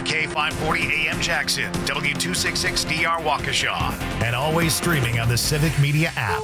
K540 AM Jackson, W266DR Waukesha, and always streaming on the Civic Media app.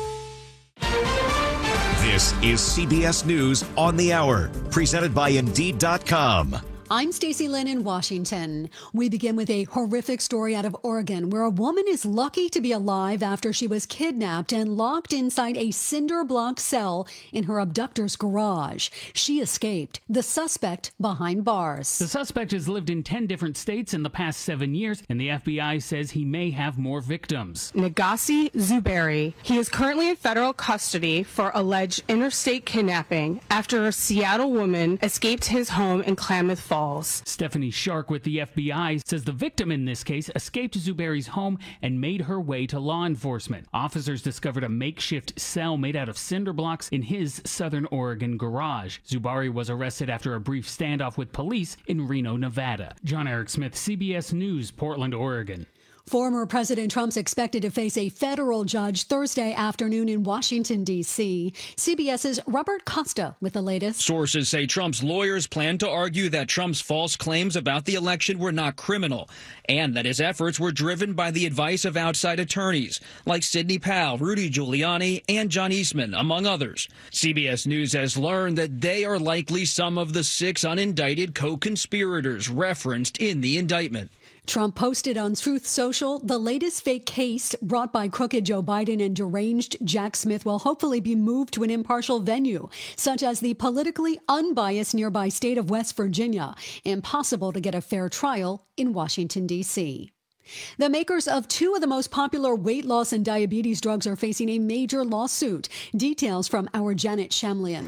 This is CBS News on the Hour, presented by Indeed.com. I'm Stacey Lynn in Washington. We begin with a horrific story out of Oregon, where a woman is lucky to be alive after she was kidnapped and locked inside a cinder-block cell in her abductor's garage. She escaped. The suspect behind bars. The suspect has lived in 10 different states in the past 7 years, and the FBI says he may have more victims. Negassi Zuberi. He is currently in federal custody for alleged interstate kidnapping after a Seattle woman escaped his home in Klamath Falls. Stephanie Shark with the FBI says the victim in this case escaped Zuberi's home and made her way to law enforcement. Officers discovered a makeshift cell made out of cinder blocks in his Southern Oregon garage. Zuberi was arrested after a brief standoff with police in Reno, Nevada. John Eric Smith, CBS News, Portland, Oregon. Former President Trump's expected to face a federal judge Thursday afternoon in Washington, D.C. CBS's Robert Costa with the latest. Sources say Trump's lawyers plan to argue that Trump's false claims about the election were not criminal and that his efforts were driven by the advice of outside attorneys like Sidney Powell, Rudy Giuliani, and John Eastman, among others. CBS News has learned that they are likely some of the 6 unindicted co-conspirators referenced in the indictment. Trump posted on Truth Social, the latest fake case brought by crooked Joe Biden and deranged Jack Smith will hopefully be moved to an impartial venue, such as the politically unbiased nearby state of West Virginia. Impossible to get a fair trial in Washington, D.C. The makers of 2 of the most popular weight loss and diabetes drugs are facing a major lawsuit. Details from our Janet Shamlian.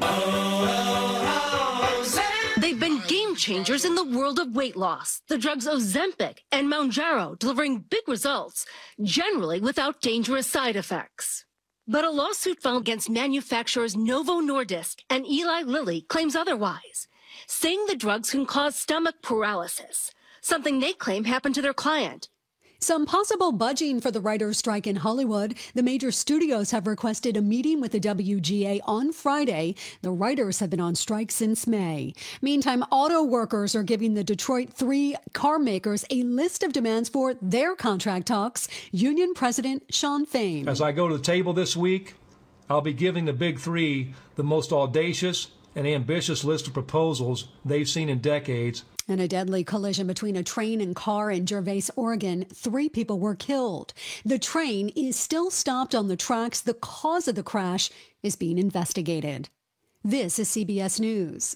They've been game changers in the world of weight loss. The drugs Ozempic and Mounjaro delivering big results, generally without dangerous side effects. But a lawsuit filed against manufacturers Novo Nordisk and Eli Lilly claims otherwise, saying the drugs can cause stomach paralysis, something they claim happened to their client. Some possible budging for the writers' strike in Hollywood. The major studios have requested a meeting with the WGA on Friday. The writers have been on strike since May. Meantime, auto workers are giving the Detroit 3 car makers a list of demands for their contract talks. Union President Shawn Fain. As I go to the table this week, I'll be giving the Big 3 the most audacious and ambitious list of proposals they've seen in decades. In a deadly collision between a train and car in Gervais, Oregon, 3 people were killed. The train is still stopped on the tracks. The cause of the crash is being investigated. This is CBS News.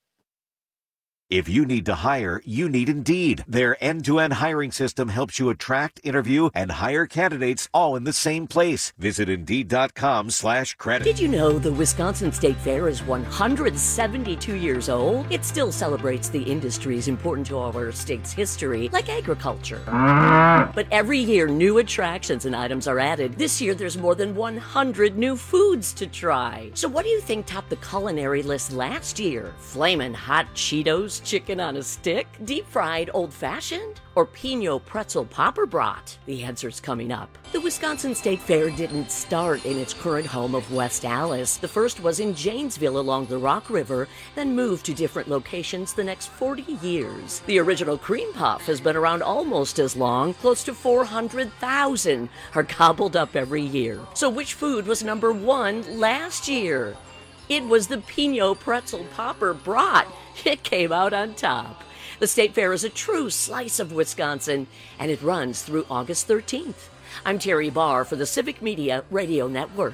If you need to hire, you need Indeed. Their end-to-end hiring system helps you attract, interview, and hire candidates all in the same place. Visit Indeed.com/credit. Did you know the Wisconsin State Fair is 172 years old? It still celebrates the industries important to our state's history, like agriculture. But every year, new attractions and items are added. This year, there's more than 100 new foods to try. So what do you think topped the culinary list last year? Flamin' hot Cheetos? Chicken on a stick, deep-fried old-fashioned, or Pinot pretzel popper brat? The answer's coming up. The Wisconsin State Fair didn't start in its current home of West Allis. The first was in Janesville along the Rock River, then moved to different locations the next 40 years. The original cream puff has been around almost as long. Close to 400,000 are gobbled up every year. So which food was number 1 last year? It was the Pinot pretzel popper brat. It came out on top. The State Fair is a true slice of Wisconsin, and it runs through August 13th. I'm Terry Barr for the Civic Media Radio Network.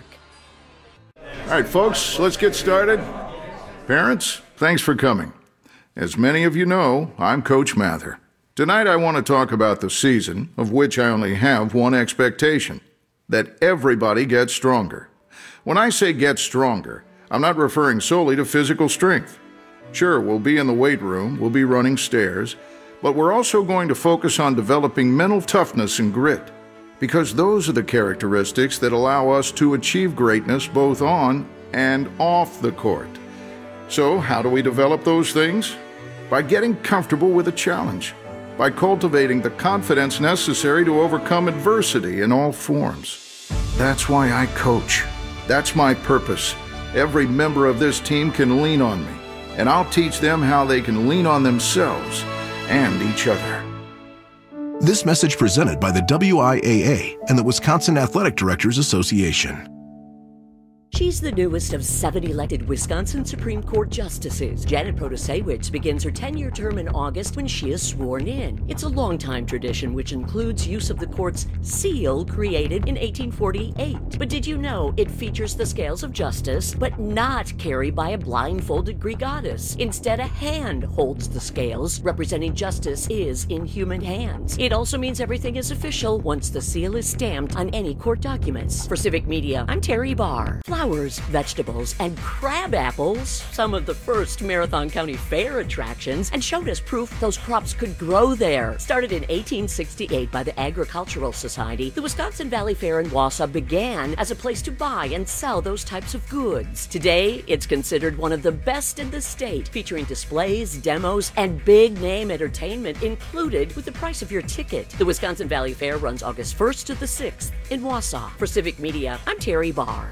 All right, folks, let's get started. Parents, thanks for coming. As many of you know, I'm Coach Mather. Tonight I want to talk about the season, of which I only have one expectation, that everybody gets stronger. When I say get stronger, I'm not referring solely to physical strength. Sure, we'll be in the weight room, we'll be running stairs, but we're also going to focus on developing mental toughness and grit, because those are the characteristics that allow us to achieve greatness both on and off the court. So, how do we develop those things? By getting comfortable with a challenge, by cultivating the confidence necessary to overcome adversity in all forms. That's why I coach. That's my purpose. Every member of this team can lean on me, and I'll teach them how they can lean on themselves and each other. This message presented by the WIAA and the Wisconsin Athletic Directors Association. She's the newest of 7 elected Wisconsin Supreme Court justices. Janet Protasewicz begins her 10-year term in August when she is sworn in. It's a long-time tradition which includes use of the court's seal created in 1848. But did you know it features the scales of justice, but not carried by a blindfolded Greek goddess? Instead, a hand holds the scales, representing justice is in human hands. It also means everything is official once the seal is stamped on any court documents. For Civic Media, I'm Terry Barr. Flowers, vegetables, and crab apples, some of the first Marathon County Fair attractions, and showed us proof those crops could grow there. Started in 1868 by the Agricultural Society, the Wisconsin Valley Fair in Wausau began as a place to buy and sell those types of goods. Today, it's considered one of the best in the state, featuring displays, demos, and big-name entertainment included with the price of your ticket. The Wisconsin Valley Fair runs August 1st to the 6th in Wausau. For Civic Media, I'm Terry Barr.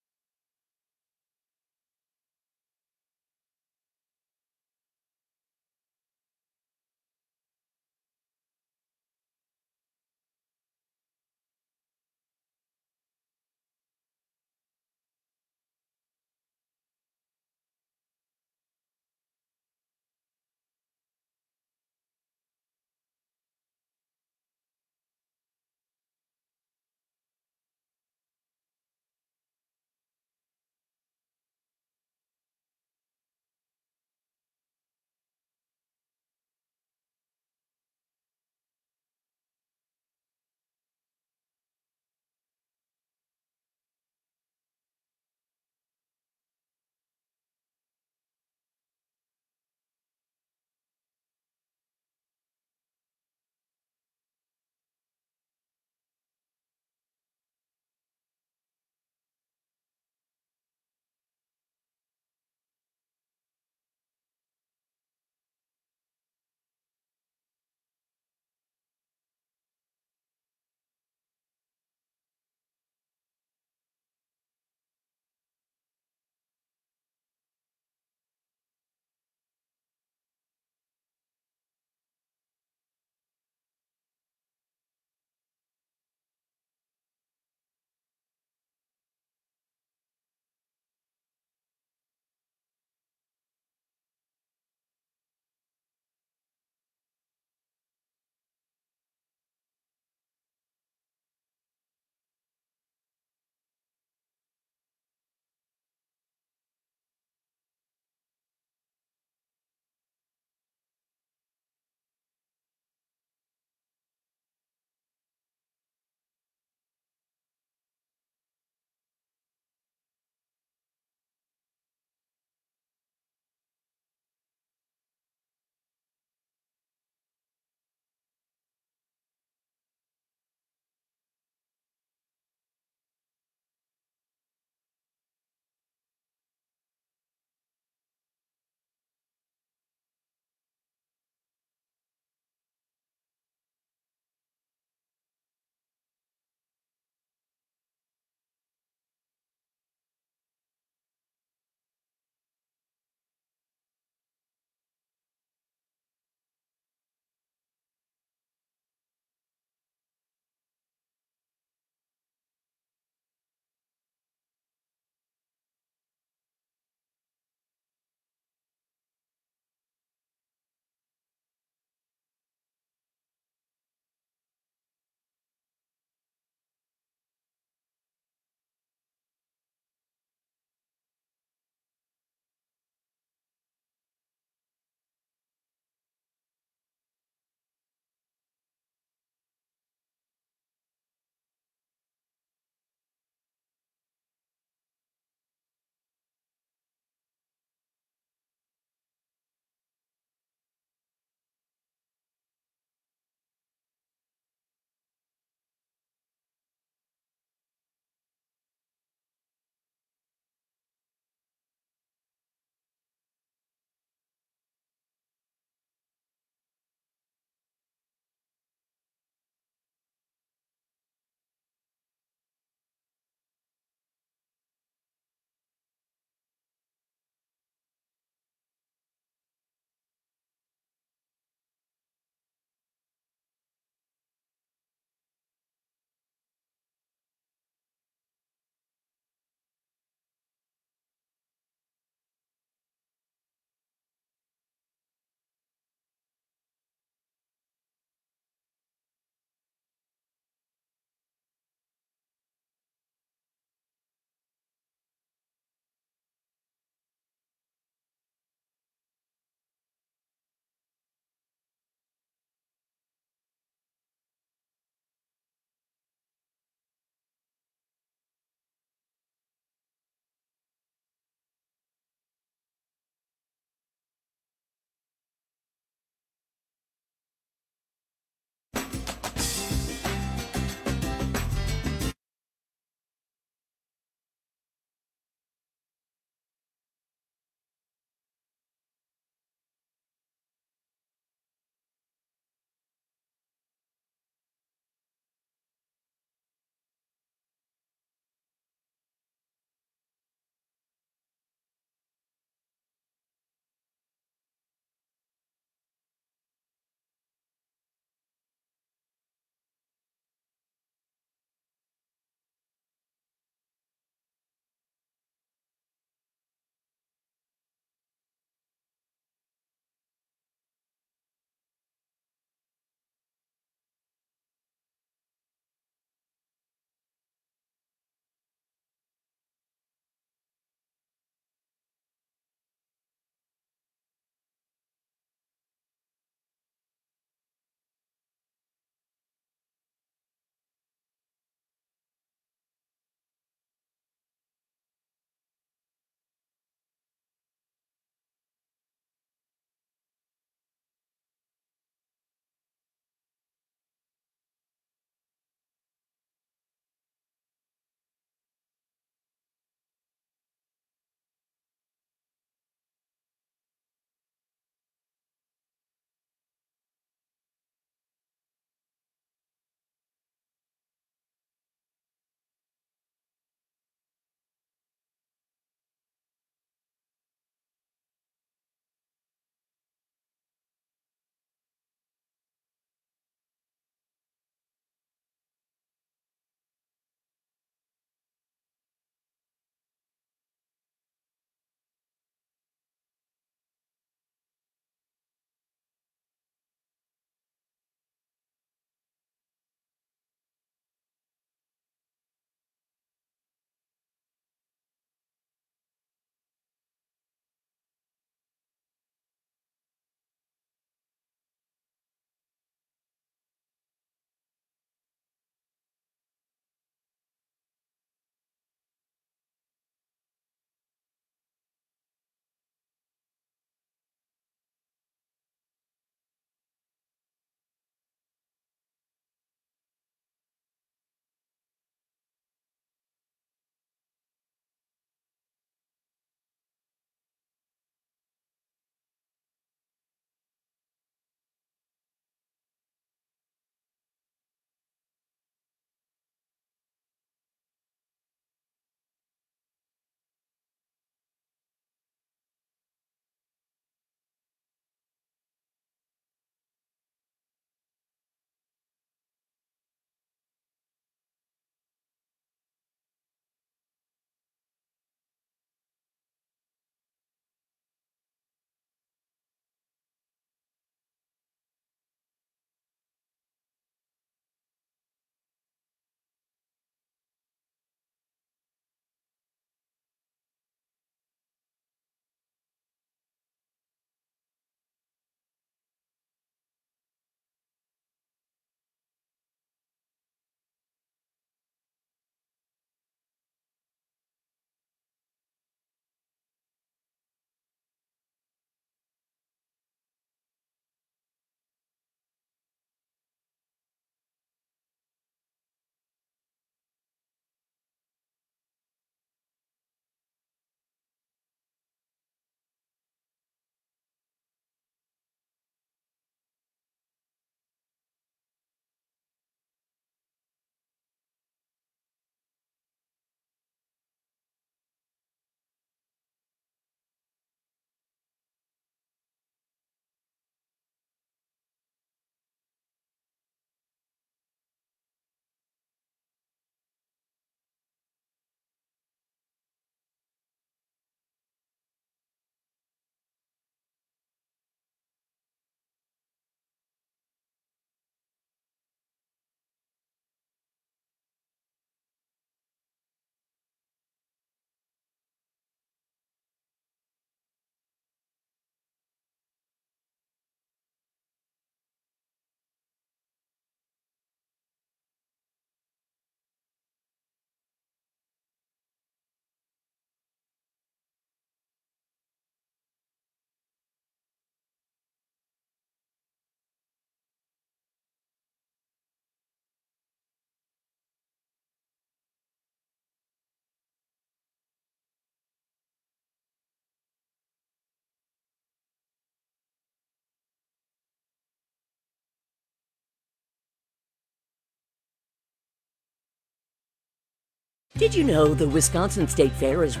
Did you know the Wisconsin State Fair is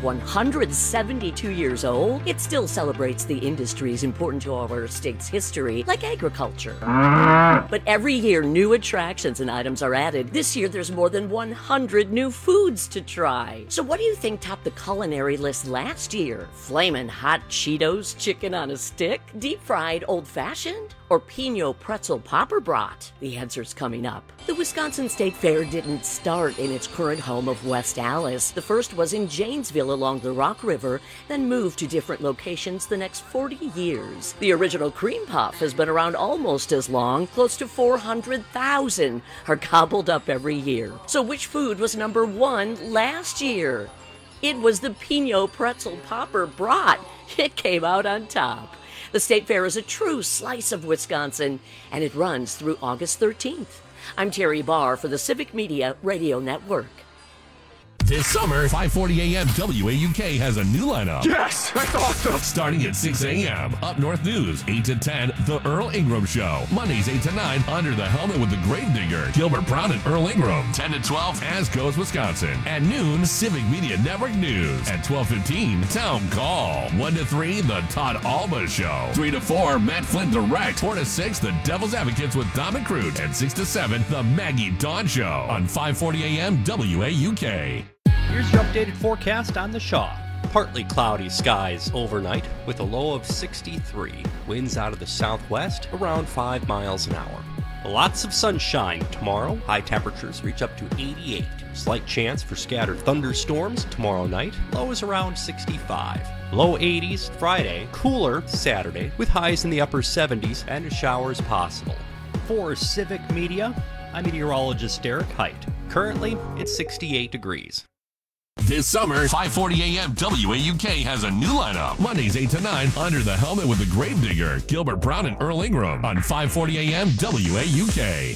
172 years old? It still celebrates the industries important to our state's history, like agriculture. But every year, new attractions and items are added. This year, there's more than 100 new foods to try. So what do you think topped the culinary list last year? Flamin' hot Cheetos chicken on a stick? Deep-fried old-fashioned? Or Pinot pretzel popper brat? The answer's coming up. The Wisconsin State Fair didn't start in its current home of West Allis. The first was in Janesville along the Rock River, then moved to different locations the next 40 years. The original cream puff has been around almost as long. Close to 400,000 are gobbled up every year. So which food was number one last year? It was the Pinot pretzel popper brat. It came out on top. The State Fair is a true slice of Wisconsin, and it runs through August 13th. I'm Terry Barr for the Civic Media Radio Network. This summer, 540 AM WAUK has a new lineup. Yes, that's awesome. Starting at 6 a.m., Up North News, 8 to 10, The Earl Ingram Show. Mondays, 8 to 9, Under the Helmet with the Gravedigger, Gilbert Brown and Earl Ingram. 10 to 12, As Goes Wisconsin. At noon, Civic Media Network News. At 12:15, Town Call. 1 to 3, The Todd Alba Show. 3 to 4, Matt Flynn Direct. 4 to 6, The Devil's Advocates with Dom and Crute. And 6 to 7, The Maggie Dawn Show on 540 AM WAUK. Here's your updated forecast on the Shaw. Partly cloudy skies overnight with a low of 63. Winds out of the southwest around 5 miles an hour. Lots of sunshine tomorrow. High temperatures reach up to 88. Slight chance for scattered thunderstorms tomorrow night. Low is around 65. Low 80s Friday. Cooler Saturday with highs in the upper 70s and showers possible. For Civic Media, I'm meteorologist Derek Height. Currently, it's 68 degrees. This summer, 540 AM WAUK has a new lineup. Mondays, 8 to 9, Under the Helmet with the Gravedigger, Gilbert Brown and Earl Ingram on 540 AM WAUK.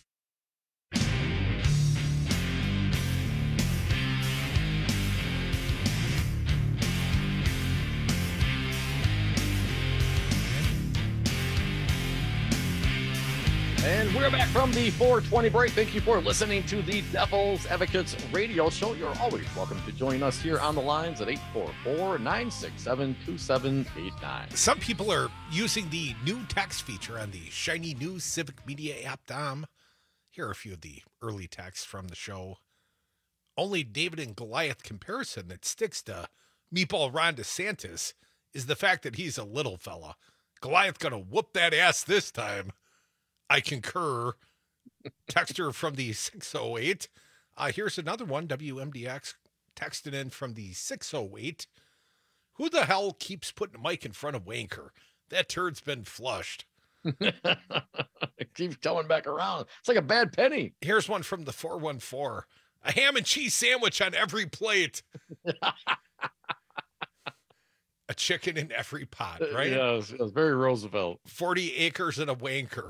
And we're back from the 420 break. Thank you for listening to the Devil's Advocates radio show. You're always welcome to join us here on the lines at 844-967-2789. Some people are using the new text feature on the shiny new Civic Media app, Dom. Here are a few of the early texts from the show. Only David and Goliath comparison that sticks to Meatball Ron DeSantis is the fact that he's a little fella. Goliath gonna whoop that ass this time. I concur. Texter from the 608. Here's another one. WMDX texted in from the 608. Who the hell keeps putting a mic in front of Wanker? That turd's been flushed. It keeps coming back around. It's like a bad penny. Here's one from the 414. A ham and cheese sandwich on every plate. A chicken in every pot, right? Yeah, it was very Roosevelt. 40 acres and a wanker.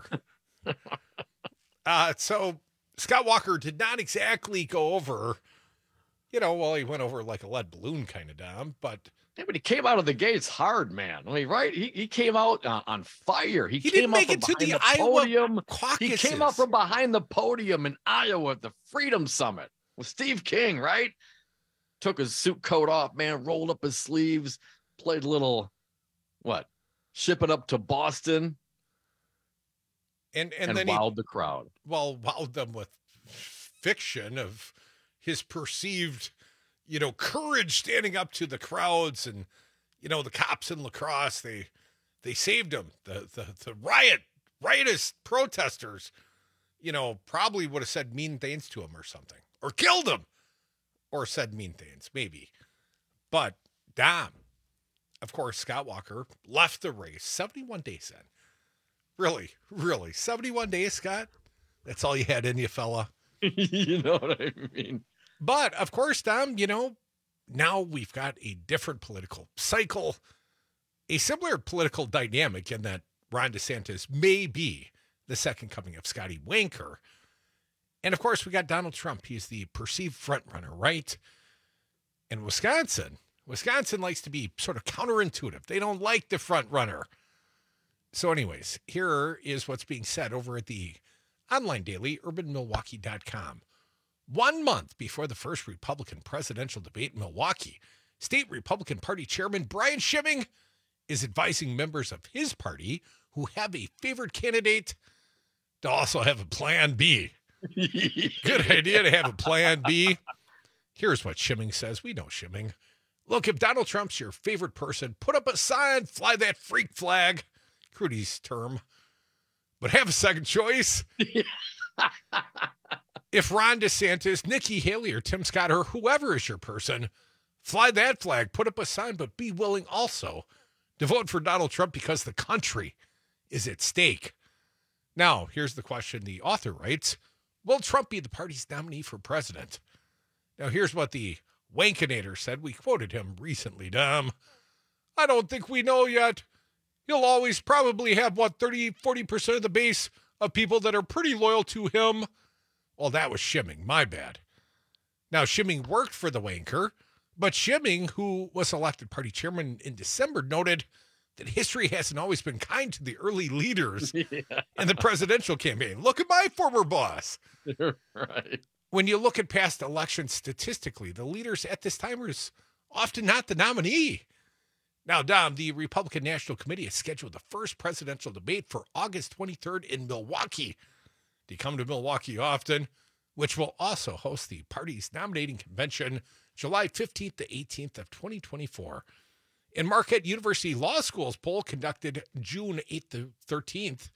So Scott Walker did not exactly go over, he went over like a lead balloon kind of, Dom, but... Yeah, but he came out of the gates hard, man. I mean, right? He came out on fire. He didn't came make out it from to the behind Iowa podium. caucuses. He came out from behind the podium in Iowa at the Freedom Summit with Steve King, right? Took his suit coat off, man, rolled up his sleeves, played a little, ship it up to Boston. And then wowed the crowd. Well, wowed them with fiction of his perceived, courage standing up to the crowds and, the cops in La Crosse. They saved him. The riotous protesters, probably would have said mean things to him or something, or killed him, or said mean things, maybe. But Dom, of course, Scott Walker left the race 71 days in. Really, 71 days, Scott? That's all you had in you, fella. You know what I mean? But, of course, Dom, now we've got a different political cycle, a similar political dynamic in that Ron DeSantis may be the second coming of Scotty Wanker. And, of course, we got Donald Trump. He's the perceived frontrunner, right? And Wisconsin likes to be sort of counterintuitive. They don't like the frontrunner. So anyways, here is what's being said over at the online daily, urbanmilwaukee.com. 1 month before the first Republican presidential debate in Milwaukee, State Republican Party Chairman Brian Schimming is advising members of his party who have a favored candidate to also have a plan B. Good idea to have a plan B. Here's what Schimming says. We know Schimming. Look, if Donald Trump's your favorite person, put up a sign, fly that freak flag. Crudy's term. But have a second choice. If Ron DeSantis, Nikki Haley, or Tim Scott, or whoever is your person, fly that flag, put up a sign, but be willing also to vote for Donald Trump because the country is at stake. Now, here's the question the author writes. Will Trump be the party's nominee for president? Now, here's what the Wankinator said. We quoted him recently, Dom. I don't think we know yet. He'll always probably have, 40% of the base of people that are pretty loyal to him. Well, that was Schimming. My bad. Now, Schimming worked for the Wanker, but Schimming, who was elected party chairman in December, noted that history hasn't always been kind to the early leaders in the presidential campaign. Look at my former boss. Right. When you look at past elections statistically, the leaders at this time was often not the nominee. Now, Dom, the Republican National Committee has scheduled the first presidential debate for August 23rd in Milwaukee. They come to Milwaukee often, which will also host the party's nominating convention July 15th to 18th of 2024. In Marquette University Law School's poll conducted June 8th to 13th,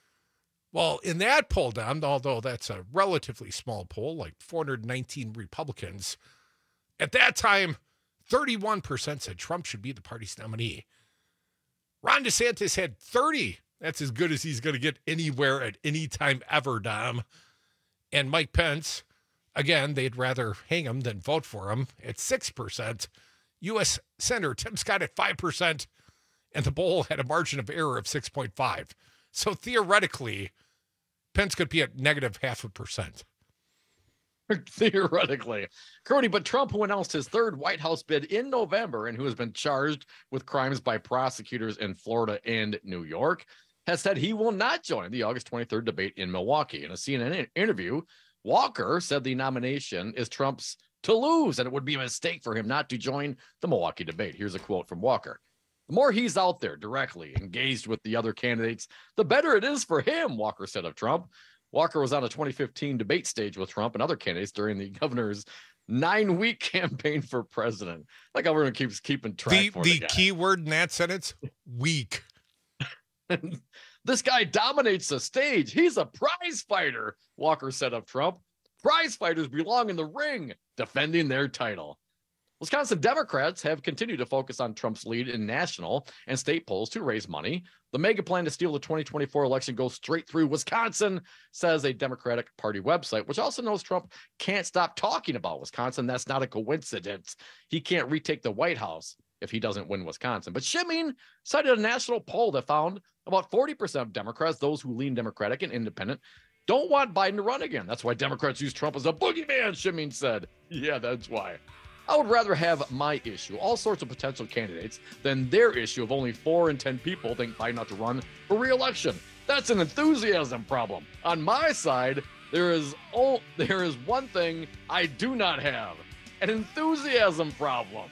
well, in that poll, Dom, although that's a relatively small poll, like 419 Republicans, at that time, 31% said Trump should be the party's nominee. Ron DeSantis had 30. That's as good as he's going to get anywhere at any time ever, Dom. And Mike Pence, again, they'd rather hang him than vote for him at 6%. U.S. Senator Tim Scott at 5%. And the poll had a margin of error of 6.5. So theoretically, Pence could be at negative 0.5%. Theoretically. Cody, but Trump, who announced his third White House bid in November and who has been charged with crimes by prosecutors in Florida and New York, has said he will not join the August 23rd debate in Milwaukee. In a CNN interview, Walker said the nomination is Trump's to lose, and it would be a mistake for him not to join the Milwaukee debate. Here's a quote from Walker. The more he's out there directly engaged with the other candidates, the better it is for him, Walker said of Trump. Walker was on a 2015 debate stage with Trump and other candidates during the governor's 9-week campaign for president. Like governor keeps keeping track. The key word in that sentence, weak. This guy dominates the stage. He's a prize fighter, Walker said of Trump. Prize fighters belong in the ring, defending their title. Wisconsin Democrats have continued to focus on Trump's lead in national and state polls to raise money. The mega plan to steal the 2024 election goes straight through Wisconsin, says a Democratic Party website, which also knows Trump can't stop talking about Wisconsin. That's not a coincidence. He can't retake the White House if he doesn't win Wisconsin. But Schimming cited a national poll that found about 40% of Democrats, those who lean Democratic and independent, don't want Biden to run again. That's why Democrats use Trump as a boogeyman, Schimming said. Yeah, that's why. I would rather have my issue, all sorts of potential candidates, than their issue of only 4 in 10 people think Biden ought to run for re-election. That's an enthusiasm problem. On my side, there is one thing I do not have, an enthusiasm problem.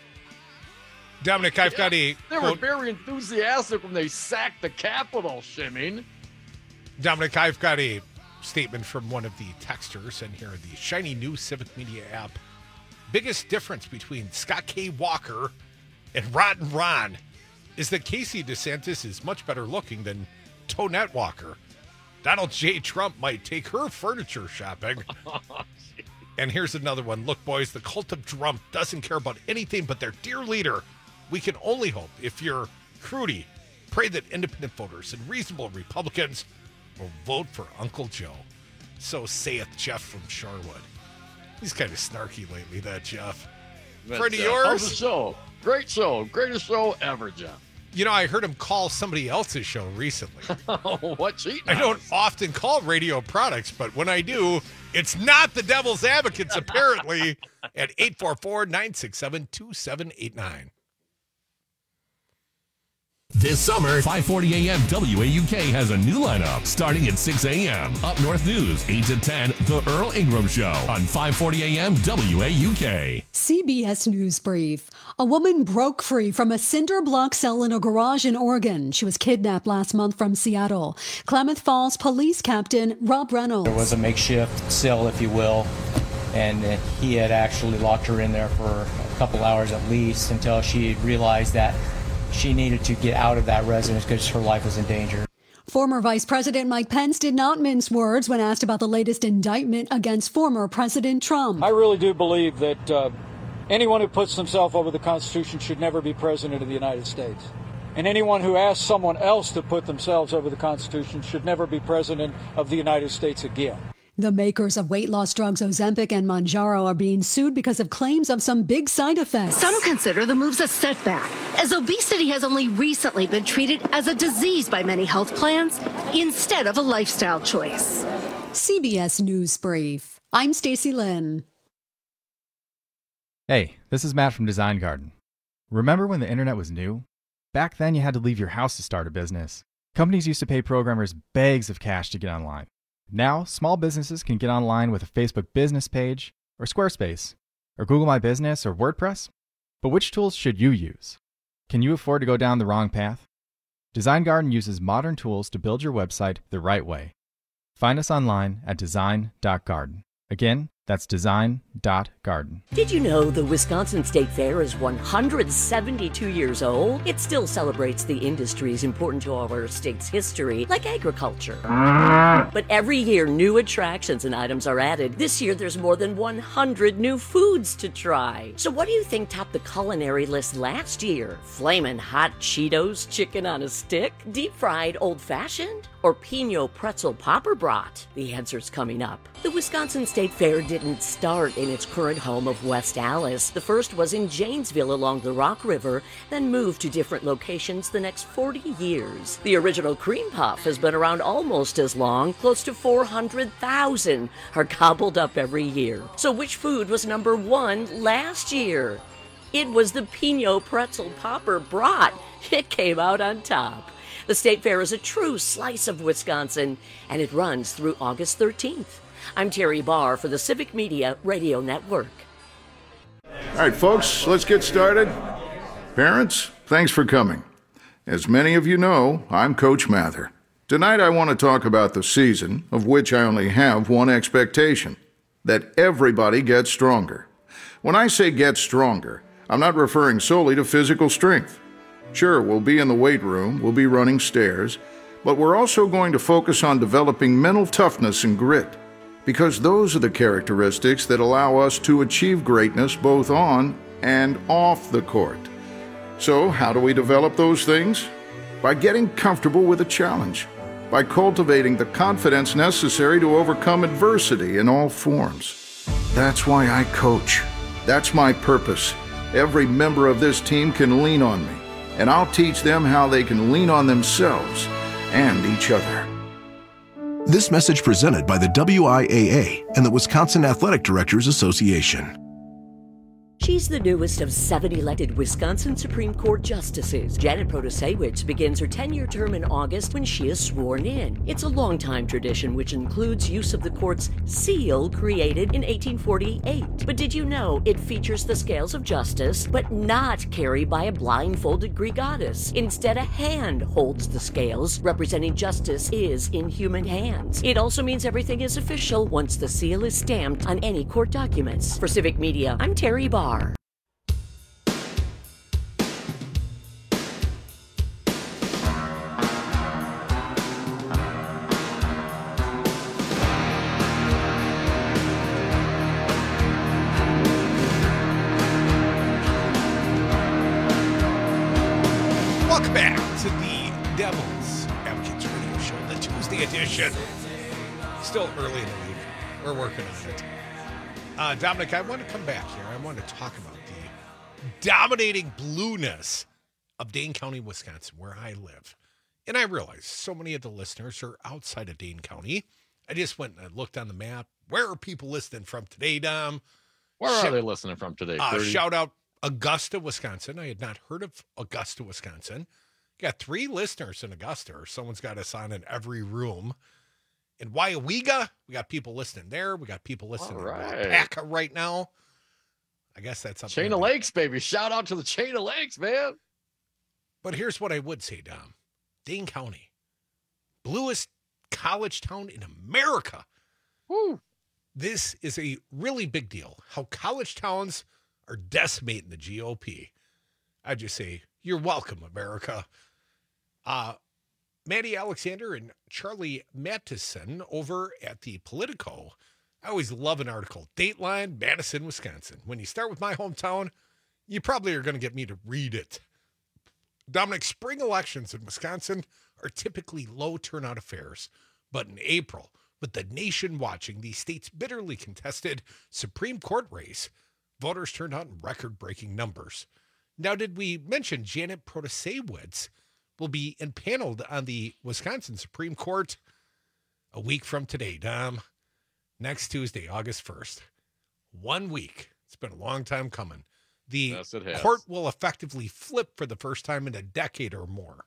Dominic, I've got a... They were very enthusiastic when they sacked the Capitol, Schimming. Dominic, I've got a statement from one of the texters in here, the Shiny New Civic Media app. Biggest difference between Scott K. Walker and Rotten Ron is that Casey DeSantis is much better looking than Tonette Walker. Donald J. Trump might take her furniture shopping. And here's another one. Look, boys, the cult of Trump doesn't care about anything but their dear leader. We can only hope, if you're Crudy, pray that independent voters and reasonable Republicans will vote for Uncle Joe. So saith Jeff from Shorewood. He's kind of snarky lately, that Jeff. Friend of yours? How's the show? Great show. Greatest show ever, Jeff. You know, I heard him call somebody else's show recently. What cheating? I don't often call radio products, but when I do, it's not the Devil's Advocates, apparently, at 844-967-2789. This summer, 5:40 a.m. WAUK has a new lineup starting at 6 a.m. Up North News, 8 to 10, The Earl Ingram Show on 5:40 a.m. WAUK. CBS News Brief. A woman broke free from a cinder block cell in a garage in Oregon. She was kidnapped last month from Seattle. Klamath Falls Police Captain Rob Reynolds. There was a makeshift cell, if you will, and he had actually locked her in there for a couple hours at least until she realized that she needed to get out of that residence because her life was in danger. Former Vice President Mike Pence did not mince words when asked about the latest indictment against former President Trump. I really do believe that anyone who puts themselves over the Constitution should never be president of the United States. And anyone who asks someone else to put themselves over the Constitution should never be president of the United States again. The makers of weight loss drugs Ozempic and Mounjaro are being sued because of claims of some big side effects. Some consider the moves a setback, as obesity has only recently been treated as a disease by many health plans instead of a lifestyle choice. CBS News Brief. I'm Stacey Lynn. Hey, this is Matt from Design Garden. Remember when the internet was new? Back then you had to leave your house to start a business. Companies used to pay programmers bags of cash to get online. Now, small businesses can get online with a Facebook business page, or Squarespace, or Google My Business, or WordPress. But which tools should you use? Can you afford to go down the wrong path? Design Garden uses modern tools to build your website the right way. Find us online at design.garden. Again, that's design.garden. Did you know the Wisconsin State Fair is 172 years old? It still celebrates the industries important to our state's history, like agriculture. But every year, new attractions and items are added. This year, there's more than 100 new foods to try. So what do you think topped the culinary list last year? Flamin' hot Cheetos chicken on a stick? Deep-fried old-fashioned? Or Pinot pretzel popper brat? The answer's coming up. The Wisconsin State Fair didn't start in its current home of West Allis. The first was in Janesville along the Rock River, then moved to different locations the next 40 years. The original cream puff has been around almost as long. Close to 400,000 are gobbled up every year. So which food was number one last year? It was the Pinot pretzel popper brat. It came out on top. The State Fair is a true slice of Wisconsin, and it runs through August 13th. I'm Terry Barr for the Civic Media Radio Network. All right, folks, let's get started. Parents, thanks for coming. As many of you know, I'm Coach Mather. Tonight I want to talk about the season, of which I only have one expectation: that everybody gets stronger. When I say get stronger, I'm not referring solely to physical strength. Sure, we'll be in the weight room, we'll be running stairs, but we're also going to focus on developing mental toughness and grit, because those are the characteristics that allow us to achieve greatness both on and off the court. So, how do we develop those things? By getting comfortable with a challenge, by cultivating the confidence necessary to overcome adversity in all forms. That's why I coach. That's my purpose. Every member of this team can lean on me, and I'll teach them how they can lean on themselves and each other. This message presented by the WIAA and the Wisconsin Athletic Directors Association. She's the newest of 7 elected Wisconsin Supreme Court justices. Janet Protasewicz begins her 10-year term in August when she is sworn in. It's a long-time tradition which includes use of the court's seal created in 1848. But did you know it features the scales of justice, but not carried by a blindfolded Greek goddess? Instead, a hand holds the scales, representing justice is in human hands. It also means everything is official once the seal is stamped on any court documents. For Civic Media, I'm Terry Barr. Welcome back to the Devil's Advocates Radio Show, the Tuesday edition. Still early in the week. We're working on it. Dominic, I want to come back here. I want to talk about the dominating blueness of Dane County, Wisconsin, where I live. And I realize so many of the listeners are outside of Dane County. I just went and looked on the map. Where are people listening from today, Dom? Where are they listening from today? Shout out Augusta, Wisconsin. I had not heard of Augusta, Wisconsin. Got 3 listeners in Augusta, or someone's got us on in every room. In Wyawega, we got people listening there. We got people listening in Wapaka right now. I guess that's something. Chain of Lakes, baby. Shout out to the Chain of Lakes, man. But here's what I would say, Dom. Dane County, bluest college town in America. Woo. This is a really big deal. How college towns are decimating the GOP. I just say, you're welcome, America. Maddie Alexander and Charlie Mattison over at the Politico. I always love an article. Dateline, Madison, Wisconsin. When you start with my hometown, you probably are going to get me to read it. Dominic, spring elections in Wisconsin are typically low turnout affairs. But in April, with the nation watching the state's bitterly contested Supreme Court race, voters turned out in record-breaking numbers. Now, did we mention Janet Protasewicz will be impaneled on the Wisconsin Supreme Court a week from today, Dom? Next Tuesday, August 1st. 1 week. It's been a long time coming. The court will effectively flip for the first time in a decade or more.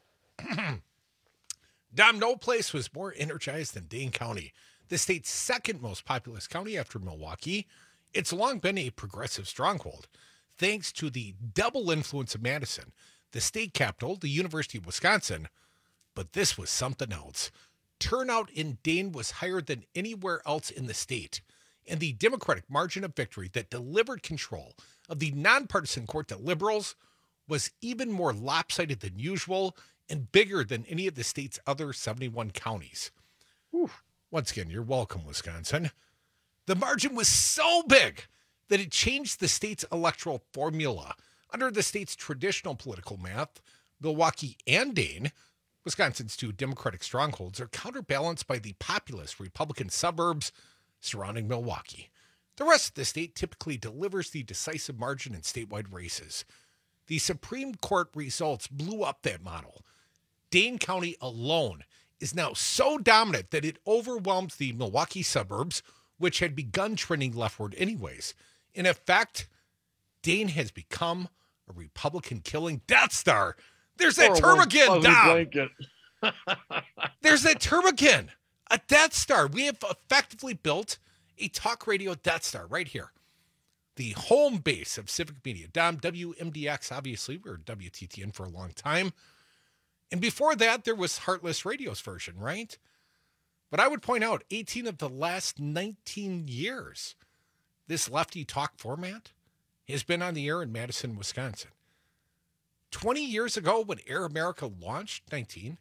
Dom, no place was more energized than Dane County, the state's second most populous county after Milwaukee. It's long been a progressive stronghold, thanks to the double influence of Madison, the state capital, the University of Wisconsin. But this was something else. Turnout in Dane was higher than anywhere else in the state, and the Democratic margin of victory that delivered control of the nonpartisan court to liberals was even more lopsided than usual and bigger than any of the state's other 71 counties. Whew. Once again, you're welcome, Wisconsin. The margin was so big that it changed the state's electoral formula. Under the state's traditional political math, Milwaukee and Dane, Wisconsin's 2 Democratic strongholds, are counterbalanced by the populous Republican suburbs surrounding Milwaukee. The rest of the state typically delivers the decisive margin in statewide races. The Supreme Court results blew up that model. Dane County alone is now so dominant that it overwhelms the Milwaukee suburbs, which had begun trending leftward anyways. In effect, Dane has become a Republican-killing Death Star. There's that term again, Dom. There's that term again. A Death Star. We have effectively built a talk radio Death Star right here. The home base of Civic Media. Dom, WMDX, obviously. We were WTTN for a long time. And before that, there was Heartless Radio's version, right? But I would point out, 18 of the last 19 years, this lefty talk format has been on the air in Madison, Wisconsin. 20 years ago, when Air America launched, 19,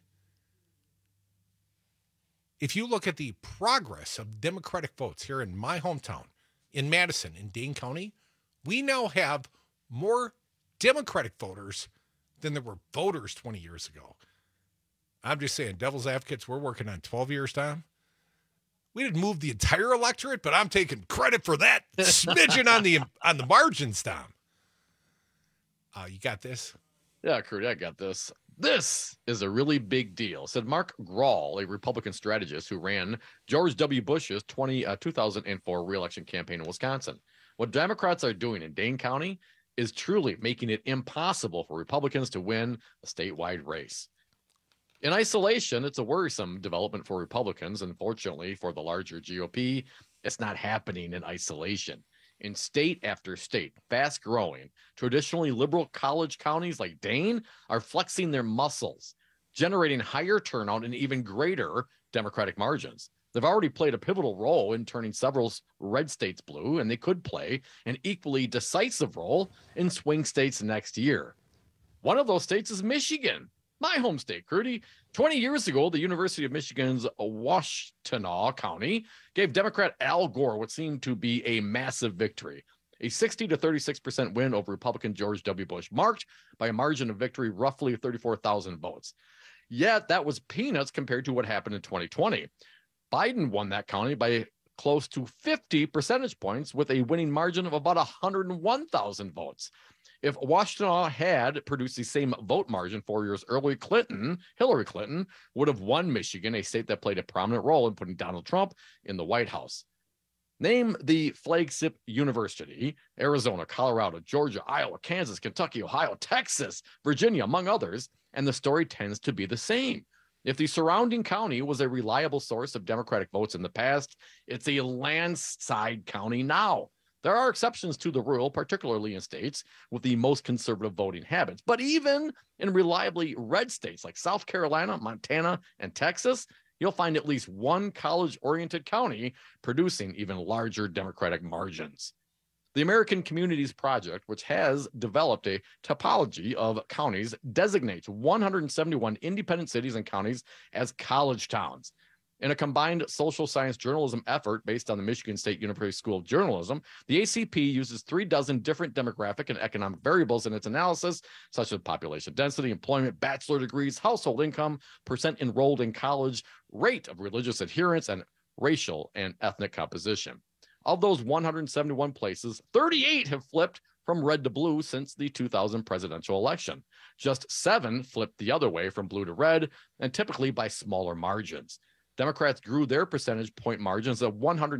if you look at the progress of Democratic votes here in my hometown, in Madison, in Dane County, we now have more Democratic voters than there were voters 20 years ago. I'm just saying, devil's advocates, we're working on 12 years, Tom. We didn't move the entire electorate, but I'm taking credit for that smidgen on the margins, Tom. You got this? Yeah, Crudy, I got this. This is a really big deal, said Mark Grahl, a Republican strategist who ran George W. Bush's 2004 reelection campaign in Wisconsin. What Democrats are doing in Dane County is truly making it impossible for Republicans to win a statewide race. In isolation, it's a worrisome development for Republicans. Unfortunately, for the larger GOP, it's not happening in isolation. In state after state, fast-growing, traditionally liberal college counties like Dane are flexing their muscles, generating higher turnout and even greater Democratic margins. They've already played a pivotal role in turning several red states blue, and they could play an equally decisive role in swing states next year. One of those states is Michigan, my home state, Crudy. 20 years ago, the University of Michigan's Washtenaw County gave Democrat Al Gore what seemed to be a massive victory. A 60 to 36% win over Republican George W. Bush, marked by a margin of victory roughly 34,000 votes. Yet that was peanuts compared to what happened in 2020. Biden won that county by close to 50 percentage points with a winning margin of about 101,000 votes. If Washtenaw had produced the same vote margin 4 years earlier, Hillary Clinton would have won Michigan, a state that played a prominent role in putting Donald Trump in the White House. Name the flagship university: Arizona, Colorado, Georgia, Iowa, Kansas, Kentucky, Ohio, Texas, Virginia, among others, and the story tends to be the same. If the surrounding county was a reliable source of Democratic votes in the past, it's a landslide county now. There are exceptions to the rule, particularly in states with the most conservative voting habits. But even in reliably red states like South Carolina, Montana, and Texas, you'll find at least one college-oriented county producing even larger Democratic margins. The American Communities Project, which has developed a topology of counties, designates 171 independent cities and counties as college towns. In a combined social science journalism effort based on the Michigan State University School of Journalism, the ACP uses 36 different demographic and economic variables in its analysis, such as population density, employment, bachelor degrees, household income, percent enrolled in college, rate of religious adherence, and racial and ethnic composition. Of those 171 places, 38 have flipped from red to blue since the 2000 presidential election. Just 7 flipped the other way from blue to red, and typically by smaller margins. Democrats grew their percentage point margins of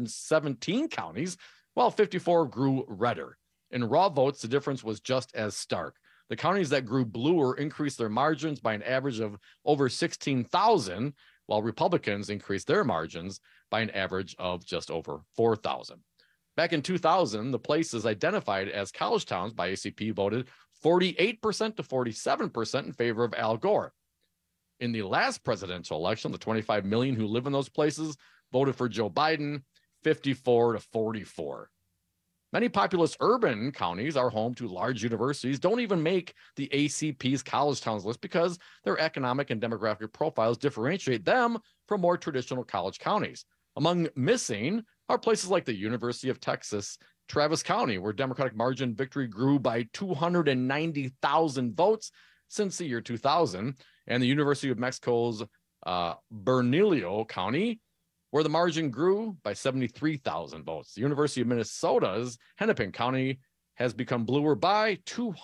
117 counties, while 54 grew redder. In raw votes, the difference was just as stark. The counties that grew bluer increased their margins by an average of over 16,000, while Republicans increased their margins by an average of just over 4,000. Back in 2000, the places identified as college towns by ACP voted 48% to 47% in favor of Al Gore. In the last presidential election, the 25 million who live in those places voted for Joe Biden, 54 to 44. Many populous urban counties are home to large universities, don't even make the ACP's college towns list because their economic and demographic profiles differentiate them from more traditional college counties. Among missing are places like the University of Texas, Travis County, where Democratic margin victory grew by 290,000 votes since the year 2000, and the University of Mexico's Bernalillo County, where the margin grew by 73,000 votes. The University of Minnesota's Hennepin County has become bluer by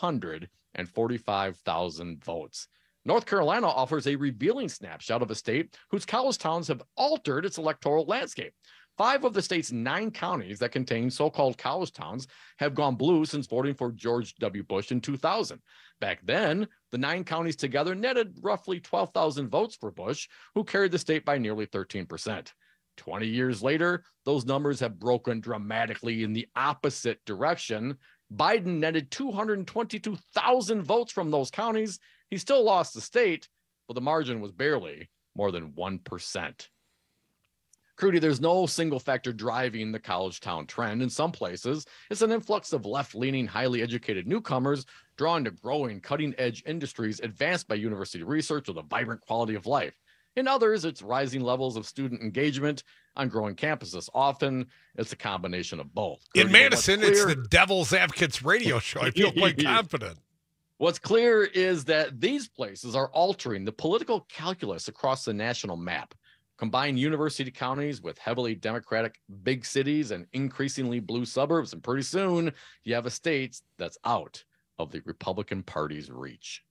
245,000 votes. North Carolina offers a revealing snapshot of a state whose college towns have altered its electoral landscape. 5 of the state's 9 counties that contain so-called college towns have gone blue since voting for George W. Bush in 2000. Back then, the 9 counties together netted roughly 12,000 votes for Bush, who carried the state by nearly 13%. 20 years later, those numbers have broken dramatically in the opposite direction. Biden netted 222,000 votes from those counties. He still lost the state, but the margin was barely more than 1%. Crudy, there's no single factor driving the college town trend. In some places, it's an influx of left-leaning, highly educated newcomers drawn to growing, cutting-edge industries advanced by university research with a vibrant quality of life. In others, it's rising levels of student engagement on growing campuses. Often, it's a combination of both. Crudy, in Madison, it's the Devil's Advocates radio show. I feel quite confident. What's clear is that these places are altering the political calculus across the national map. Combine university counties with heavily Democratic big cities and increasingly blue suburbs, and pretty soon you have a state that's out of the Republican Party's reach.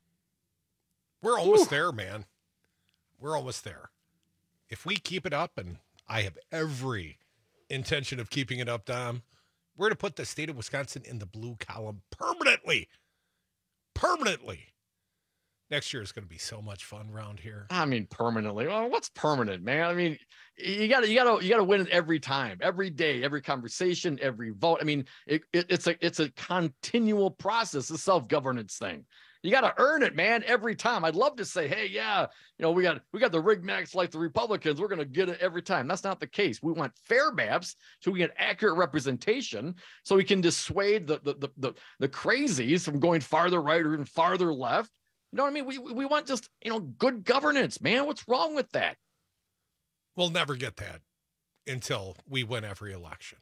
We're almost there, man. We're almost there. If we keep it up, and I have every intention of keeping it up, Dom, we're going to put the state of Wisconsin in the blue column permanently. Permanently. Next year is going to be so much fun around here. I mean, permanently. Well, what's permanent, man? I mean, you gotta win it every time, every day, every conversation, every vote. I mean, it's a continual process, a self-governance thing. You got to earn it, man, every time. I'd love to say, hey, yeah, we got the rig max like the Republicans. We're going to get it every time. That's not the case. We want fair maps so we get accurate representation, so we can dissuade the crazies from going farther right or even farther left. You know what I mean? We want just, good governance, man. What's wrong with that? We'll never get that until we win every election.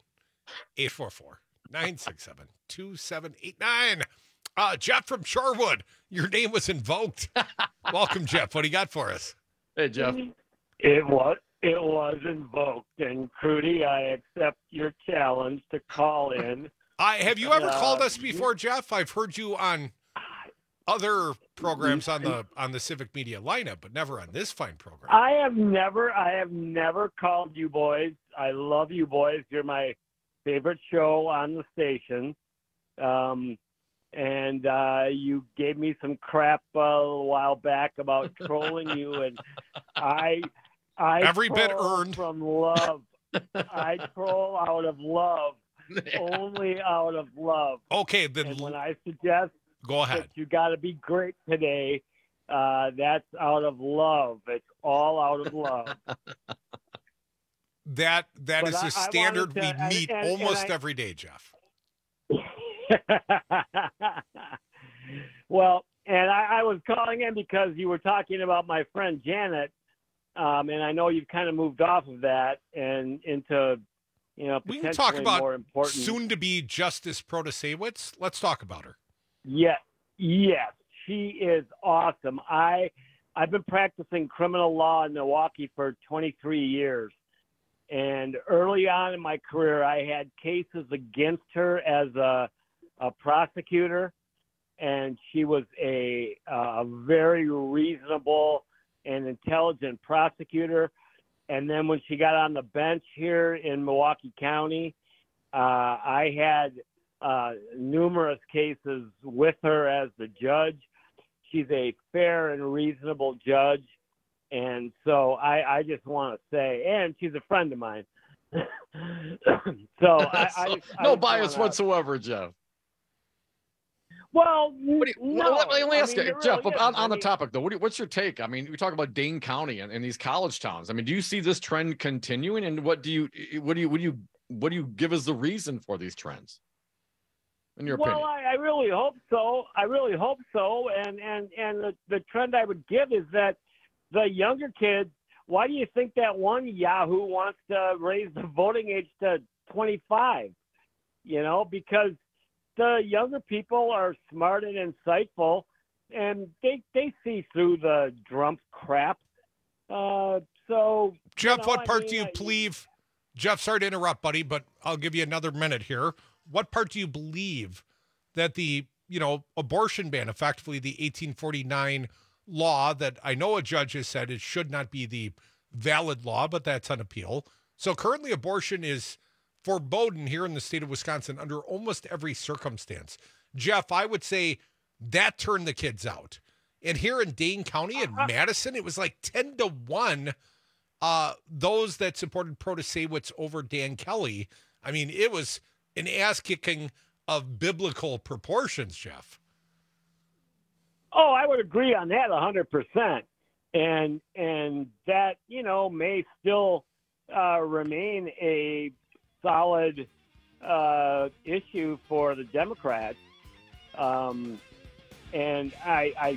844-967-2789. Jeff from Shorewood, your name was invoked. Welcome, Jeff. What do you got for us? Hey, Jeff. It was invoked. And, Crudy, I accept your challenge to call in. Have you ever called us before, Jeff? I've heard you on other programs on the Civic Media lineup, but never on this fine program. I have never called you boys. I love you boys. You're my favorite show on the station. And you gave me some crap a while back about trolling you, and I every bit troll earned from love. I troll out of love, only out of love. Okay, then and when I suggest go ahead, that you got to be great today, that's out of love. It's all out of love. That is a standard we meet almost every day, Jeff. Well, and I was calling in because you were talking about my friend Janet, and I know you've kind of moved off of that and into, we can talk about more important. soon-to-be Justice Protasewicz. Let's talk about her. Yes, she is awesome. I've been practicing criminal law in Milwaukee for 23 years. And early on in my career, I had cases against her as a prosecutor, and she was a very reasonable and intelligent prosecutor. And then when she got on the bench here in Milwaukee County, I had numerous cases with her as the judge. She's a fair and reasonable judge. And so I just want to say, and she's a friend of mine. No bias whatsoever, Jeff. Well, let me ask you, Jeff, on the topic though, what's your take? I mean, we talk about Dane County and these college towns. I mean, do you see this trend continuing, and what do you give as the reason for these trends? In your opinion? Well, I really hope so. And the trend I would give is that the younger kids, why do you think that one Yahoo wants to raise the voting age to 25? Because the younger people are smart and insightful, and they see through the Trump crap. So, Jeff, what part do you believe? Jeff, sorry to interrupt, buddy, but I'll give you another minute here. What part do you believe that the abortion ban, effectively the 1849 law that I know a judge has said it should not be the valid law, but that's on appeal. So currently abortion is forbidden here in the state of Wisconsin under almost every circumstance. Jeff, I would say that turned the kids out. And here in Dane County and Madison, it was like 10-1 those that supported Protasewicz over Dan Kelly. I mean, it was an ass-kicking of biblical proportions, Jeff. Oh, I would agree on that 100%. And that, may still remain a solid issue for the Democrats. And I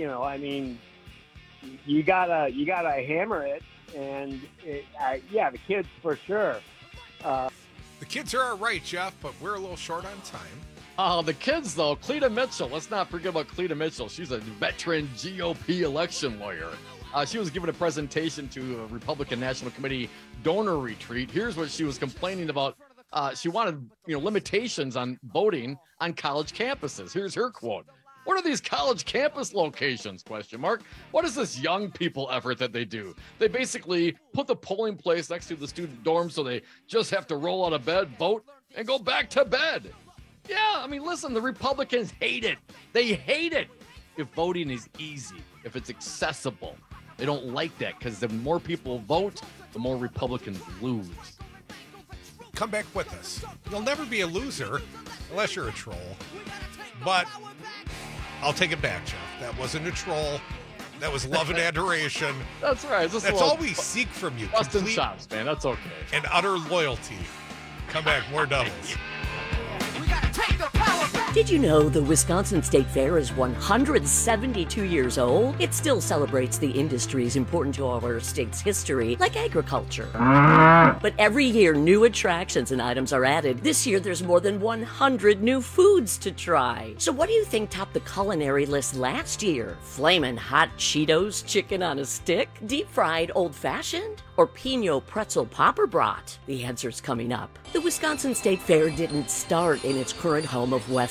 you gotta hammer it. And the kids for sure. The kids are all right, Jeff, but we're a little short on time. Oh, the kids, though. Cleta Mitchell. Let's not forget about Cleta Mitchell. She's a veteran GOP election lawyer. She was giving a presentation to a Republican National Committee donor retreat. Here's what she was complaining about. She wanted, limitations on voting on college campuses. Here's her quote. What are these college campus locations? ? What is this young people effort that they do? They basically put the polling place next to the student dorm so they just have to roll out of bed, vote, and go back to bed. Yeah, I mean, listen, the Republicans hate it. They hate it if voting is easy, if it's accessible. They don't like that because the more people vote, the more Republicans lose. Come back with us. You'll never be a loser unless you're a troll. But I'll take it back, Jeff. That wasn't a troll. That was love and adoration. That's right. That's all we seek from you. Busting chops, man. That's okay. And utter loyalty. Come back. More doubles. Did you know the Wisconsin State Fair is 172 years old? It still celebrates the industries important to our state's history, like agriculture. But every year, new attractions and items are added. This year, there's more than 100 new foods to try. So what do you think topped the culinary list last year? Flamin' hot Cheetos chicken on a stick? Deep-fried old-fashioned? Or Pinot pretzel popper brat? The answer's coming up. The Wisconsin State Fair didn't start in its current home of West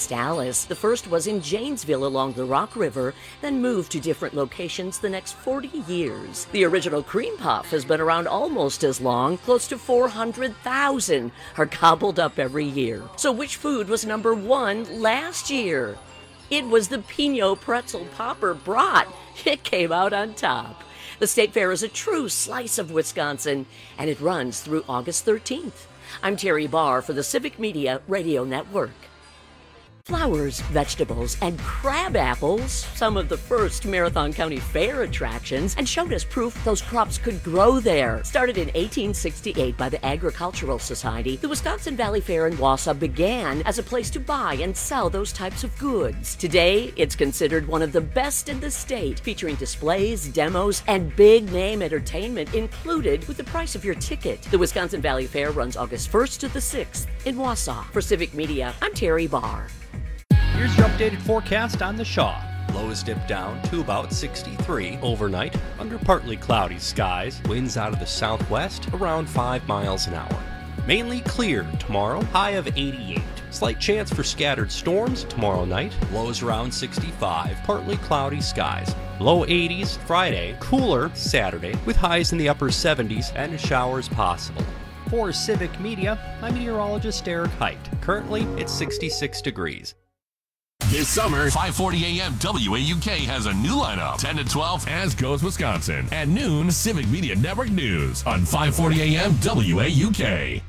East Alice. The first was in Janesville along the Rock River, then moved to different locations the next 40 years. The original cream puff has been around almost as long. Close to 400,000 are gobbled up every year. So which food was number one last year? It was the Pinot Pretzel Popper Brat. It came out on top. The State Fair is a true slice of Wisconsin, and it runs through August 13th. I'm Terry Barr for the Civic Media Radio Network. Flowers, vegetables, and crab apples, some of the first Marathon County Fair attractions, and showed us proof those crops could grow there. Started in 1868 by the Agricultural Society, the Wisconsin Valley Fair in Wausau began as a place to buy and sell those types of goods. Today, it's considered one of the best in the state, featuring displays, demos, and big-name entertainment included with the price of your ticket. The Wisconsin Valley Fair runs August 1st to the 6th in Wausau. For Civic Media, I'm Terry Barr. Here's your updated forecast on the Shaw. Lows dip down to about 63 overnight under partly cloudy skies. Winds out of the southwest around 5 miles an hour. Mainly clear tomorrow, high of 88. Slight chance for scattered storms tomorrow night. Lows around 65, partly cloudy skies. Low 80s Friday, cooler Saturday with highs in the upper 70s and showers possible. For Civic Media, I'm meteorologist Eric Height. Currently, it's 66 degrees. This summer, 540 AM WAUK has a new lineup. 10 to 12, As Goes Wisconsin. At noon, Civic Media Network News on 540 AM WAUK.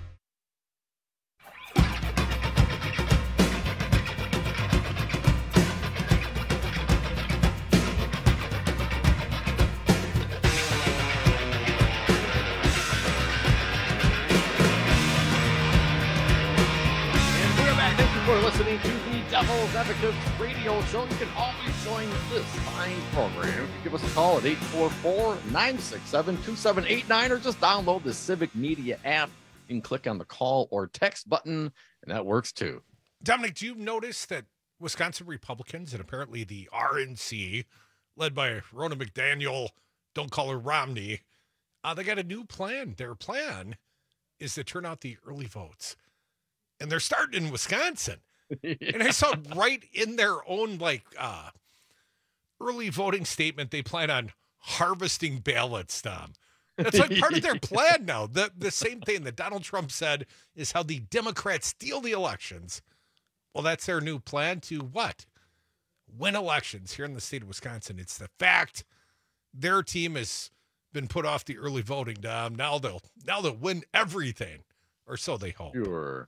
Listening to the Devil's Advocate Radio Show. You can always join this fine program. Give us a call at 844-967-2789 or just download the Civic Media app. You can click on the call or text button, and that works too. Dominic, do you notice that Wisconsin Republicans and apparently the RNC, led by Ronna McDaniel, don't call her Romney, they got a new plan. Their plan is to turn out the early votes. And they're starting in Wisconsin. And I saw right in their own early voting statement, they plan on harvesting ballots, Tom. That's like part of their plan now. The same thing that Donald Trump said is how the Democrats steal the elections. Well, that's their new plan to what? Win elections here in the state of Wisconsin. It's the fact their team has been put off the early voting, Dom. Now they'll win everything, or so they hope. Sure.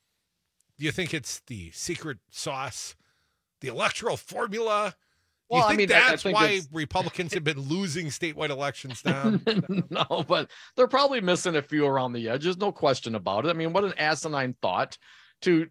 Do you think it's the secret sauce, the electoral formula? Do Well, you think I that's think why it's- Republicans have been losing statewide elections now? No, but they're probably missing a few around the edges. No question about it. I mean, what an asinine thought to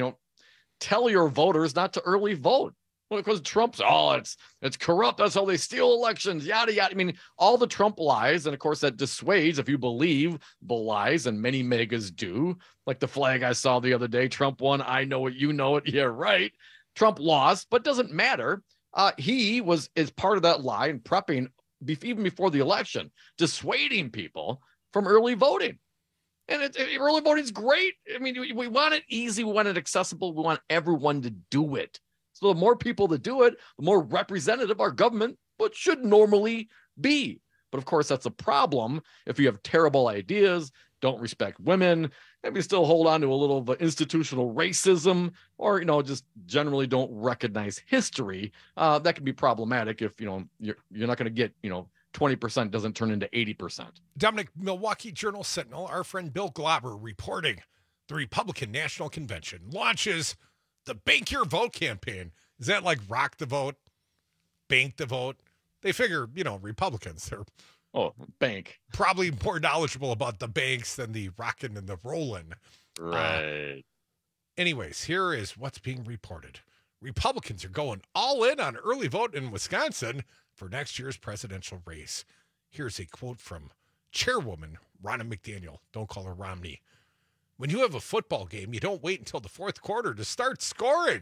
tell your voters not to early vote. Well, because Trump's, it's corrupt. That's how they steal elections, yada, yada. I mean, all the Trump lies, and of course that dissuades if you believe the lies, and many megas do. Like the flag I saw the other day, Trump won, I know it, you know it. Yeah, right. Trump lost, but doesn't matter. He is part of that lie and prepping even before the election, dissuading people from early voting. And early voting is great. I mean, we want it easy. We want it accessible. We want everyone to do it. So the more people that do it, the more representative our government should normally be. But of course, that's a problem if you have terrible ideas, don't respect women, and we still hold on to a little of institutional racism, or just generally don't recognize history. That can be problematic if you're not going to get 20% doesn't turn into 80%. Dominic, Milwaukee Journal Sentinel, our friend Bill Glauber reporting the Republican National Convention launches the Bank Your Vote campaign. Is that like rock the vote, bank the vote? They figure, Republicans, they're bank. Probably more knowledgeable about the banks than the rockin' and the rollin'. Right. Anyways, here is what's being reported. Republicans are going all in on early vote in Wisconsin for next year's presidential race. Here's a quote from Chairwoman Ronna McDaniel. Don't call her Romney. When you have a football game, you don't wait until the fourth quarter to start scoring.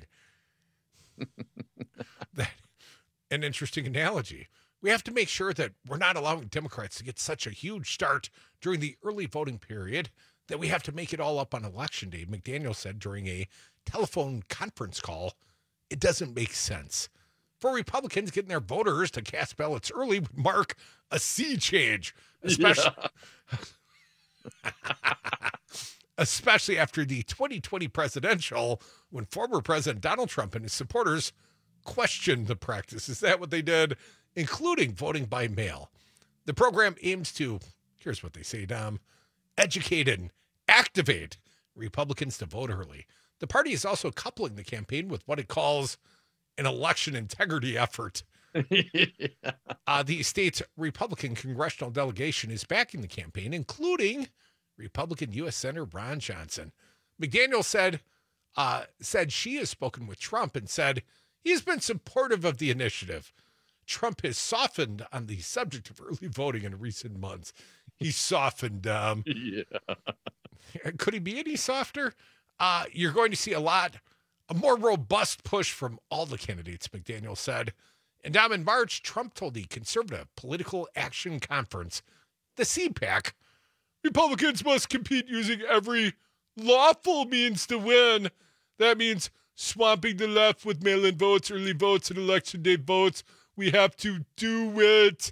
An interesting analogy. We have to make sure that we're not allowing Democrats to get such a huge start during the early voting period that we have to make it all up on Election Day, McDaniel said during a telephone conference call, it doesn't make sense. For Republicans, getting their voters to cast ballots early would mark a sea change, especially after the 2020 presidential, when former President Donald Trump and his supporters questioned the practice. Is that what they did? Including voting by mail. The program aims to, here's what they say, Dom, educate and activate Republicans to vote early. The party is also coupling the campaign with what it calls an election integrity effort. The state's Republican congressional delegation is backing the campaign, including Republican U.S. Senator Ron Johnson. McDaniel said she has spoken with Trump and said he's been supportive of the initiative. Trump has softened on the subject of early voting in recent months. He's softened. Yeah. Could he be any softer? You're going to see a more robust push from all the candidates, McDaniel said. And in March, Trump told the Conservative Political Action Conference, the CPAC, Republicans must compete using every lawful means to win. That means swamping the left with mail-in votes, early votes, and election day votes. We have to do it.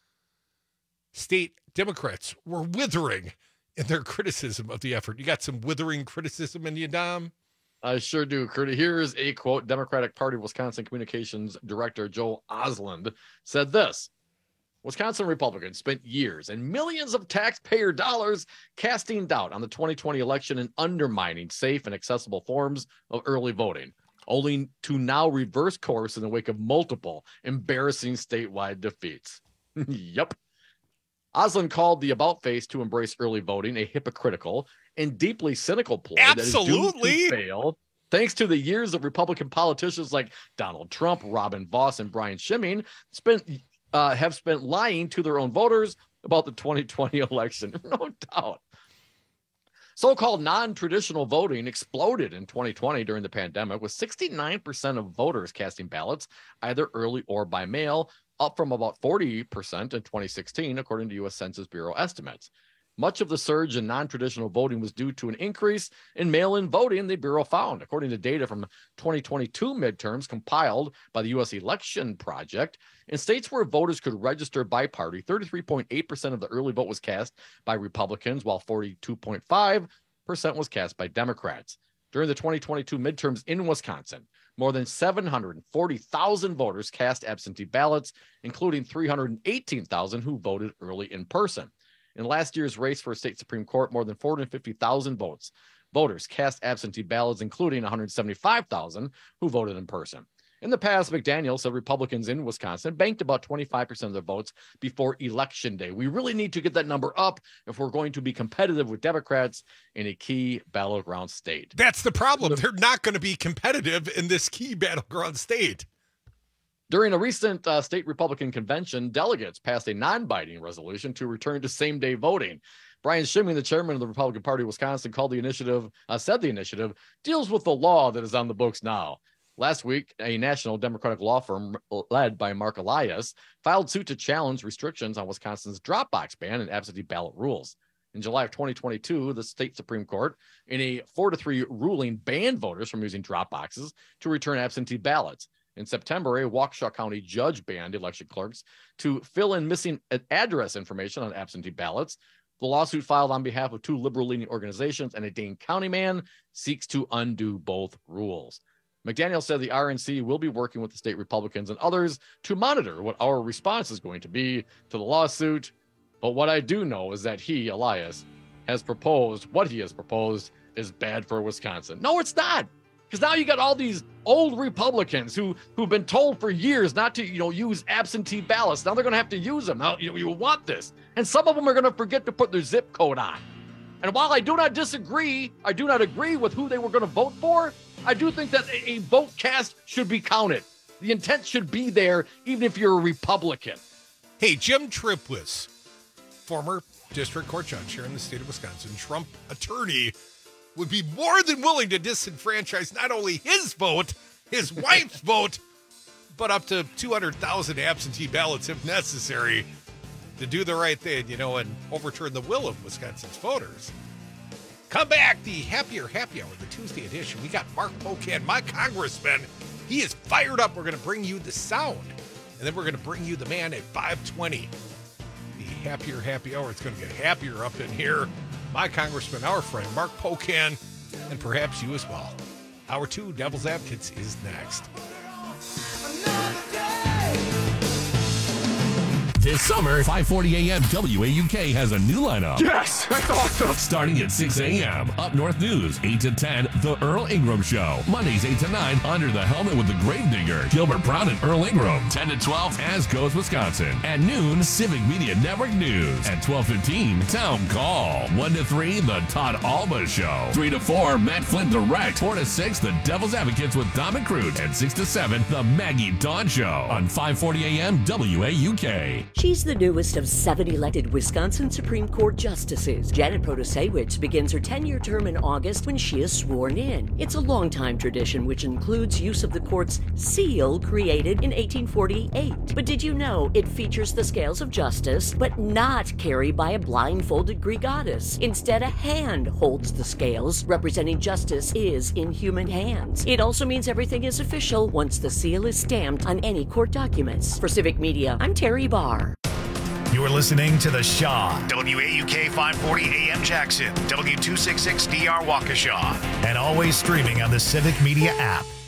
State Democrats were withering in their criticism of the effort. You got some withering criticism in you, Dom? I sure do, Kurt. Here's a quote. Democratic Party Wisconsin Communications Director Joe Osland said this: Wisconsin Republicans spent years and millions of taxpayer dollars casting doubt on the 2020 election and undermining safe and accessible forms of early voting, only to now reverse course in the wake of multiple embarrassing statewide defeats. Yep. Osland called the about-face to embrace early voting a hypocritical and deeply cynical ploy that is doomed to fail, thanks to the years of Republican politicians like Donald Trump, Robin Vos, and Brian Schimming have spent lying to their own voters about the 2020 election. No doubt. So-called non-traditional voting exploded in 2020 during the pandemic, with 69% of voters casting ballots either early or by mail, up from about 40% in 2016, according to U.S. Census Bureau estimates. Much of the surge in non-traditional voting was due to an increase in mail-in voting, the Bureau found. According to data from 2022 midterms compiled by the U.S. Election Project, in states where voters could register by party, 33.8% of the early vote was cast by Republicans, while 42.5% was cast by Democrats. During the 2022 midterms in Wisconsin, more than 740,000 voters cast absentee ballots, including 318,000 who voted early in person. In last year's race for a state Supreme Court, more than 450,000 voters cast absentee ballots, including 175,000 who voted in person. In the past, McDaniel said Republicans in Wisconsin banked about 25% of their votes before Election Day. We really need to get that number up if we're going to be competitive with Democrats in a key battleground state. That's the problem. They're not going to be competitive in this key battleground state. During a recent state Republican convention, delegates passed a non-binding resolution to return to same-day voting. Brian Schimming, the chairman of the Republican Party of Wisconsin, said the initiative deals with the law that is on the books now. Last week, a national Democratic law firm led by Mark Elias filed suit to challenge restrictions on Wisconsin's drop box ban and absentee ballot rules. In July of 2022, the state Supreme Court, in a 4-3 ruling, banned voters from using drop boxes to return absentee ballots. In September, a Waukesha County judge banned election clerks to fill in missing address information on absentee ballots. The lawsuit, filed on behalf of two liberal-leaning organizations and a Dane County man, seeks to undo both rules. McDaniel said the RNC will be working with the state Republicans and others to monitor what our response is going to be to the lawsuit. But what I do know is that he, Elias, what he has proposed is bad for Wisconsin. No, it's not. Because now you got all these old Republicans who've been told for years not to, use absentee ballots. Now they're going to have to use them. Now, you want this. And some of them are going to forget to put their zip code on. And while I do not agree with who they were going to vote for, I do think that a vote cast should be counted. The intent should be there, even if you're a Republican. Hey, Jim Tripwis, former district court judge here in the state of Wisconsin, Trump attorney, would be more than willing to disenfranchise not only his vote, his wife's vote, but up to 200,000 absentee ballots if necessary to do the right thing, and overturn the will of Wisconsin's voters. Come back, the Happier Happy Hour, the Tuesday edition. We got Mark Pocan, my congressman. He is fired up. We're going to bring you the sound. And then we're going to bring you the man at 5:20. The Happier Happy Hour. It's going to get happier up in here. My congressman, our friend, Mark Pocan, and perhaps you as well. Hour 2, Devil's Advocates, is next. This summer, 540 AM WAUK has a new lineup. Yes, that's awesome. Starting at 6 a.m., Up North News, 8 to 10, The Earl Ingram Show. Mondays, 8 to 9, Under the Helmet with the Gravedigger, Gilbert Brown and Earl Ingram. 10 to 12, As Goes Wisconsin. At noon, Civic Media Network News. At 12:15, Town Call. 1 to 3, The Todd Alba Show. 3 to 4, Matt Flint Direct. 4 to 6, The Devil's Advocates with Dom and Crute. And 6 to 7, The Maggie Dawn Show on 540 AM WAUK. She's the newest of 7 elected Wisconsin Supreme Court justices. Janet Protasewicz begins her 10-year term in August when she is sworn in. It's a long-time tradition which includes use of the court's seal created in 1848. But did you know it features the scales of justice, but not carried by a blindfolded Greek goddess? Instead, a hand holds the scales, representing justice is in human hands. It also means everything is official once the seal is stamped on any court documents. For Civic Media, I'm Terry Barr. You're listening to The Shaw, WAUK 540 AM Jackson, W266DR Waukesha, and always streaming on the Civic Media app.